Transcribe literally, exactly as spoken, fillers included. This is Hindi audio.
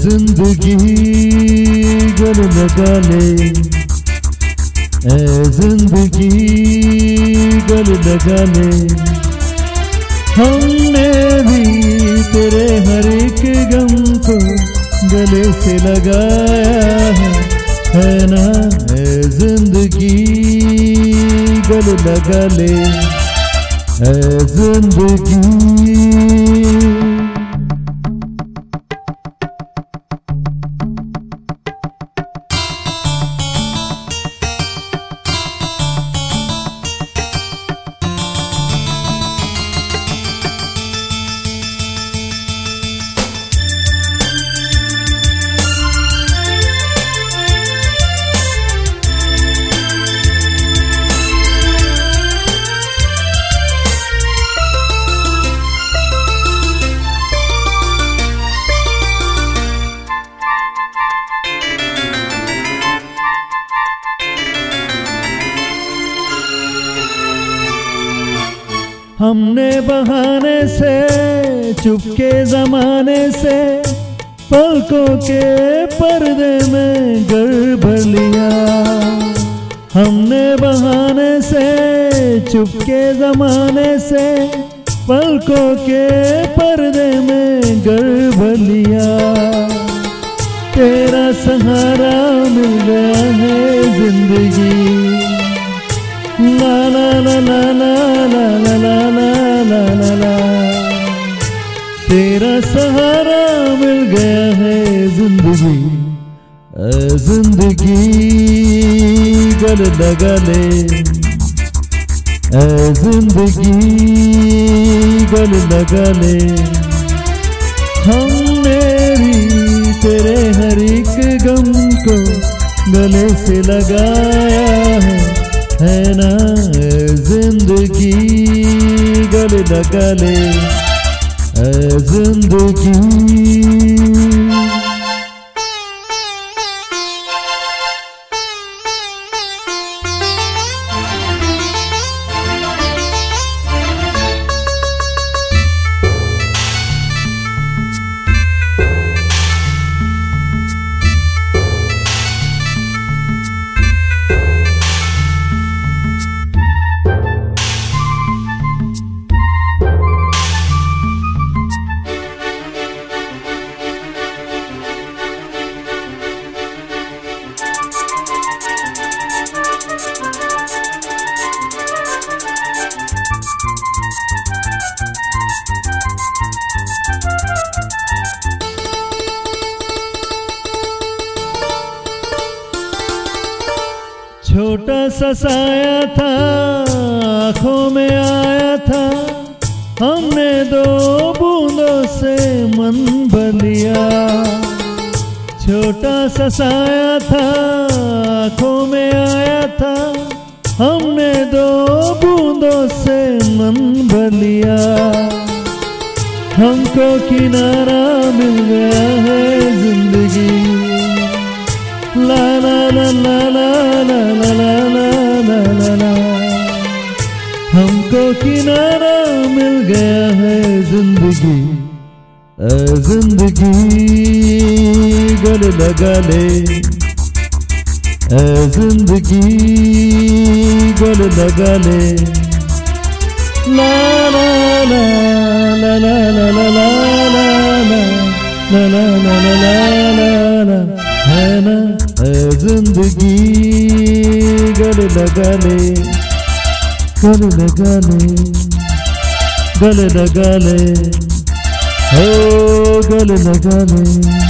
जिंदगी गले लगा ले, ऐ जिंदगी गले लगा ले। हमने भी तेरे हर एक गम को गले से लगाया है, है ना। ऐ जिंदगी गले लगा ले, ऐ जिंदगी। हमने बहाने से चुपके जमाने से पलकों के पर्दे में घर भर लिया। हमने बहाने से चुपके जमाने से पलकों के पर्दे में घर भर लिया। तेरा सहारा मिल गया है जिंदगी, ला ला ला ला ला ला ला ला ला ला ला। तेरा सहारा मिल गया है जिंदगी, ऐ जिंदगी गले लगा ले, ऐ जिंदगी गले लगा ले। हमने भी तेरे हर एक गम को गले से लगाया है, है ना। जिंदगी गले लगा ले, ऐ जिंदगी। छोटा सा साया था आँखों में आया था, हमने दो बूंदों से मन भर लिया। छोटा सा साया था आँखों में आया था, हमने दो बूंदों से मन भर लिया। हमको किनारा मिल गया है जिंदगी, ला ला ला ला ला ला ला ला ला ला ला। हमको किनारा मिल गया है जिंदगी, ऐ जिंदगी गले लगा ले, ऐ जिंदगी गले लगा ले। ला ला ला ला ला ला ला ला ला ला ला ला ला ला, है ना। ऐ जिंदगी गले लगा ले, गले लगा ले, गले लगा ले, हो गले लगा ले।